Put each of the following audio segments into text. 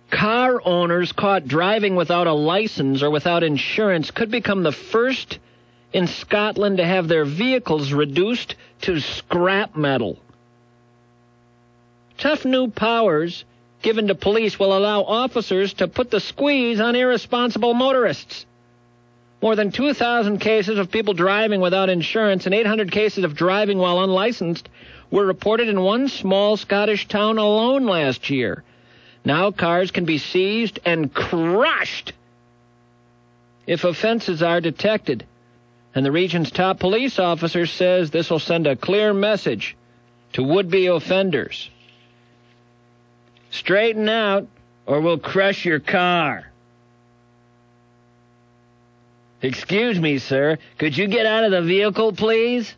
Car owners caught driving without a license or without insurance could become the first in Scotland to have their vehicles reduced to scrap metal. Tough new powers given to police will allow officers to put the squeeze on irresponsible motorists. More than 2,000 cases of people driving without insurance and 800 cases of driving while unlicensed were reported in one small Scottish town alone last year. Now cars can be seized and crushed if offenses are detected. And the region's top police officer says this will send a clear message to would-be offenders. Straighten out or we'll crush your car. Excuse me, sir. Could you get out of the vehicle, please?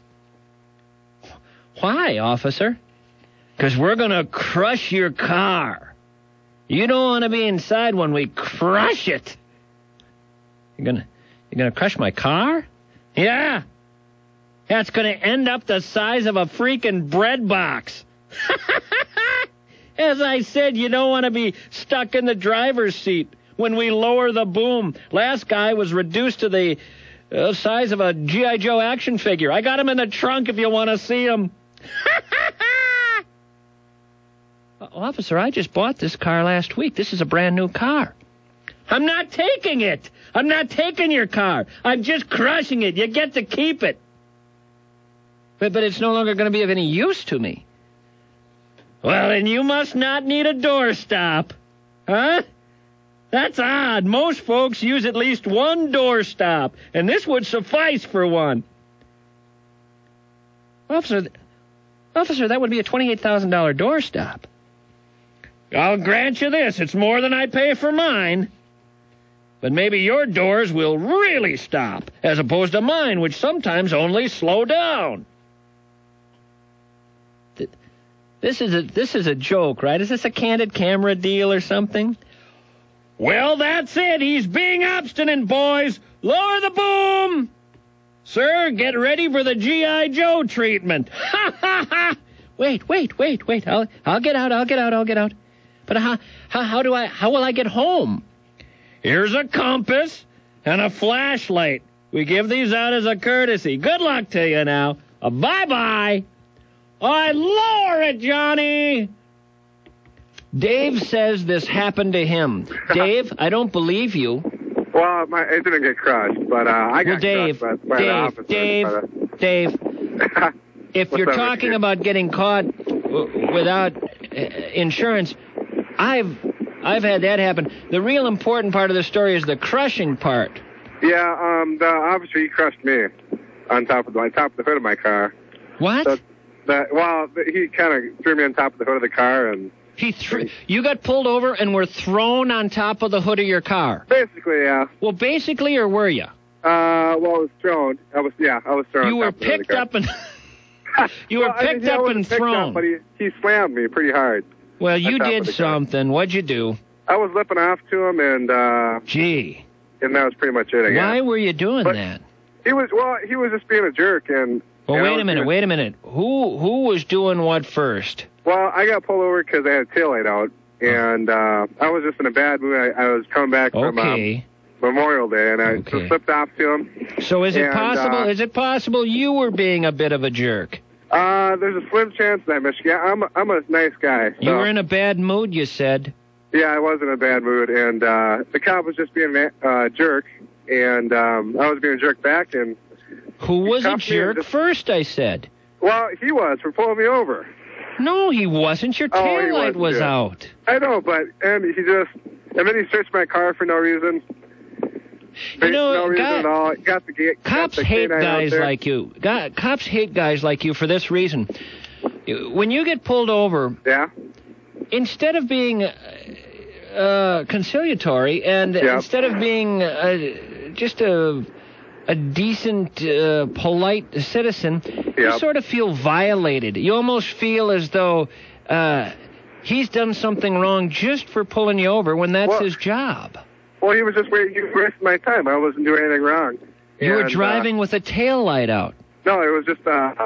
Why, officer? Because we're going to crush your car. You don't want to be inside when we crush it. You're gonna crush my car? Yeah. That's going to end up the size of a freaking bread box. As I said, you don't want to be stuck in the driver's seat when we lower the boom. Last guy was reduced to the size of a G.I. Joe action figure. I got him in the trunk if you want to see him. Officer, I just bought this car last week. This is a brand new car. I'm not taking it. I'm not taking your car. I'm just crushing it. You get to keep it. But it's no longer going to be of any use to me. Well, then you must not need a doorstop. Huh? That's odd. Most folks use at least one doorstop, and this would suffice for one. Officer, that would be a $28,000 doorstop. I'll grant you this. It's more than I pay for mine. But maybe your doors will really stop, as opposed to mine, which sometimes only slow down. This is a joke, right? Is this a candid camera deal or something? Well, that's it. He's being obstinate, boys. Lower the boom. Sir, get ready for the G.I. Joe treatment. Ha, ha, ha. Wait. I'll get out. But how will I get home? Here's a compass and a flashlight. We give these out as a courtesy. Good luck to you now. Bye-bye. Lower it, Johnny. Dave says this happened to him. Dave, I don't believe you. Well, it didn't get crushed, but I got crushed by the officer. Dave, if you're talking about getting caught without insurance, I've had that happen. The real important part of the story is the crushing part. Yeah, the officer, he crushed me on top of the hood of my car. What? He kind of threw me on top of the hood of the car, and you got pulled over and were thrown on top of the hood of your car. Basically, yeah. Well, basically, or were you? I was thrown. I was thrown. You were picked up and you were picked up and thrown. But he slammed me pretty hard. Well, you did something. What'd you do? I was lipping off to him, and gee. And that was pretty much it, I guess. Why were you doing that? He was just being a jerk, and. Well, wait a minute. Who was doing what first? Well, I got pulled over because I had a taillight out, and I was just in a bad mood. I was coming back from Memorial Day, and I just slipped off to him. So is it possible? Is it possible you were being a bit of a jerk? There's a slim chance that, Michigan. I'm a nice guy. So. You were in a bad mood, you said. Yeah, I was in a bad mood, and the cop was just being a jerk, and I was being a jerk back, and. Who was a jerk first, I said. Well, he was for pulling me over. No, he wasn't. Your taillight was out. I know, and then he searched my car for no reason. No reason at all. Cops hate guys like you. Cops hate guys like you for this reason. When you get pulled over, instead of being conciliatory and instead of being just a decent, polite citizen, you sort of feel violated. You almost feel as though he's done something wrong just for pulling you over when that's his job. Well, he was just wasting my time. I wasn't doing anything wrong. You were driving with a tail light out. No, it was just,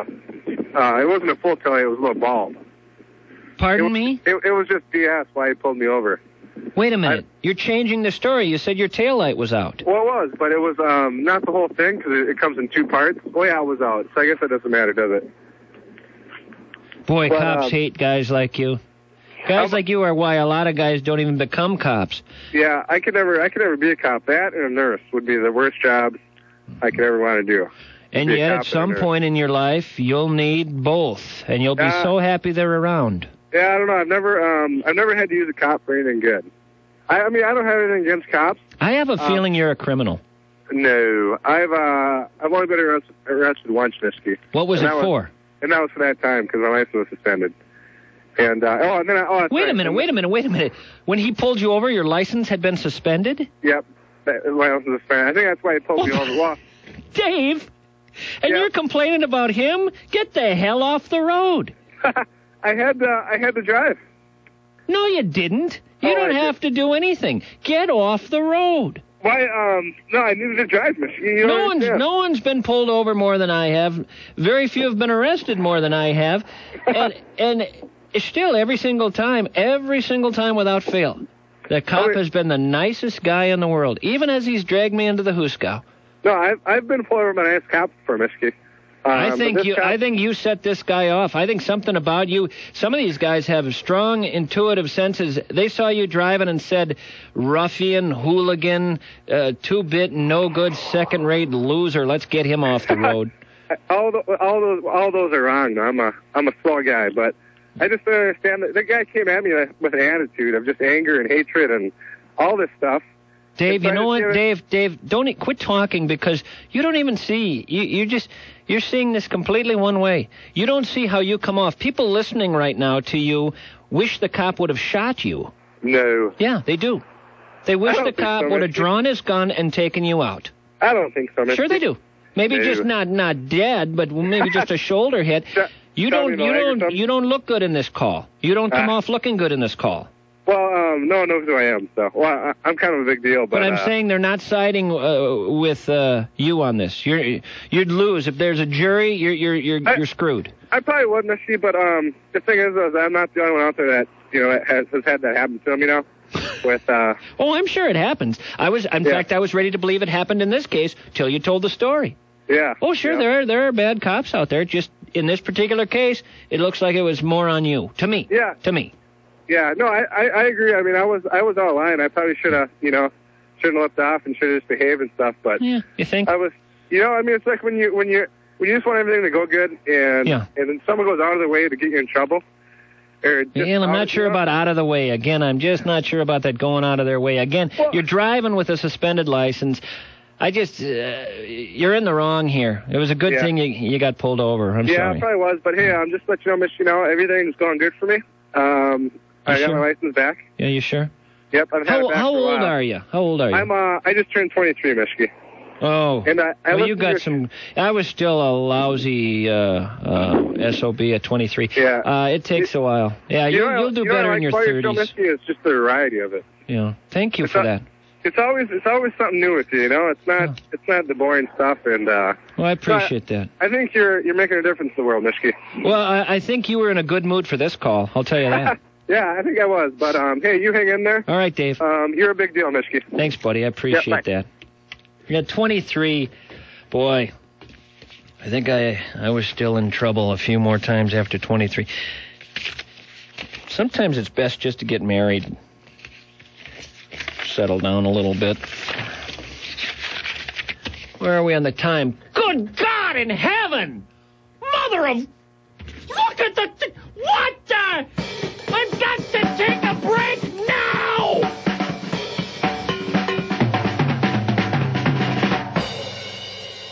it wasn't a full tail light. It was a little bulb. Pardon me? It was just BS why he pulled me over. Wait a minute. You're changing the story. You said your taillight was out. Well, it was, but it was not the whole thing because it comes in 2 parts. Oh, yeah, it was out. So I guess that doesn't matter, does it? Boy, but, cops hate guys like you. Guys like you are why a lot of guys don't even become cops. Yeah, I could never be a cop. That and a nurse would be the worst jobs I could ever want to do. And yet, at some point in your life, you'll need both, and you'll be so happy they're around. Yeah, I don't know. I've never had to use a cop for anything good. I mean, I don't have anything against cops. I have a feeling you're a criminal. No, I've only been arrested once, Misky. What was it for? And that was for that time because my license was suspended. And wait a minute. When he pulled you over, your license had been suspended? Yep, my license was suspended. I think that's why he pulled me over. Well, Dave, and you're complaining about him? Get the hell off the road. I had to drive. No, you didn't. You don't have to do anything. Get off the road. Why? No, I needed to drive, Michigan. No one's been pulled over more than I have. Very few have been arrested more than I have. And still, every single time without fail, the cop has been the nicest guy in the world, even as he's dragged me into the Hooskow. No, I've been pulled over by a nice cop before, Michigan. I think you set this guy off. I think something about you. Some of these guys have strong intuitive senses. They saw you driving and said, "Ruffian, hooligan, 2-bit, no good, second-rate loser. Let's get him off the road." all those are wrong. I'm a slow guy, but I just don't understand that the guy came at me with an attitude of just anger and hatred and all this stuff. Dave, you know what? Dave, don't quit talking because you don't even see. You're seeing this completely one way. You don't see how you come off. People listening right now to you wish the cop would have shot you. No. Yeah, they do. They wish the cop would have drawn his gun and taken you out. I don't think so, Mr. Sure they do. Maybe just not dead, but maybe just a shoulder hit. You don't look good in this call. You don't come off looking good in this call. Well, no one knows who I am, so I'm kind of a big deal. But I'm saying they're not siding with you on this. You'd lose if there's a jury. You're screwed. I probably would, Misty, but the thing is, I'm not the only one out there that has had that happen to him. With oh, I'm sure it happens. In fact, I was ready to believe it happened in this case till you told the story. Yeah. Oh, sure, there are bad cops out there. Just in this particular case, it looks like it was more on you. To me. Yeah. To me. Yeah, no, I agree. I mean, I was out of line. I probably should have, shouldn't have left off and should have just behaved and stuff. But yeah, you think? I was, I mean, it's like when you just want everything to go good and then someone goes out of their way to get you in trouble. I'm not sure about out of the way. Again, I'm just not sure about that going out of their way. Again, you're driving with a suspended license. You're in the wrong here. It was a good thing you got pulled over. I'm sorry. Yeah, it probably was. But hey, I'm just letting you know, Miss, everything's going good for me. I got my license back. Yeah, you sure? Yep, I've had it back for a while. How old are you? I just turned 23, Michigan. Oh, and you got some. I was still a lousy SOB at 23. Yeah, it takes a while. Yeah, you'll do better in your 30s. It's just the variety of it. Yeah, thank you for that. It's always something new with you. It's not the boring stuff. And well, I appreciate that. I think you're making a difference in the world, Michigan. Well, I think you were in a good mood for this call. I'll tell you that. Yeah, I think I was. But hey, you hang in there. All right, Dave. You're a big deal, Michigan. Thanks, buddy. I appreciate that. Yeah, 23. Boy, I think I was still in trouble a few more times after 23. Sometimes it's best just to get married. Settle down a little bit. Where are we on the time? Good God in heaven! Mother of... Look at the... What the... I've got to take a break!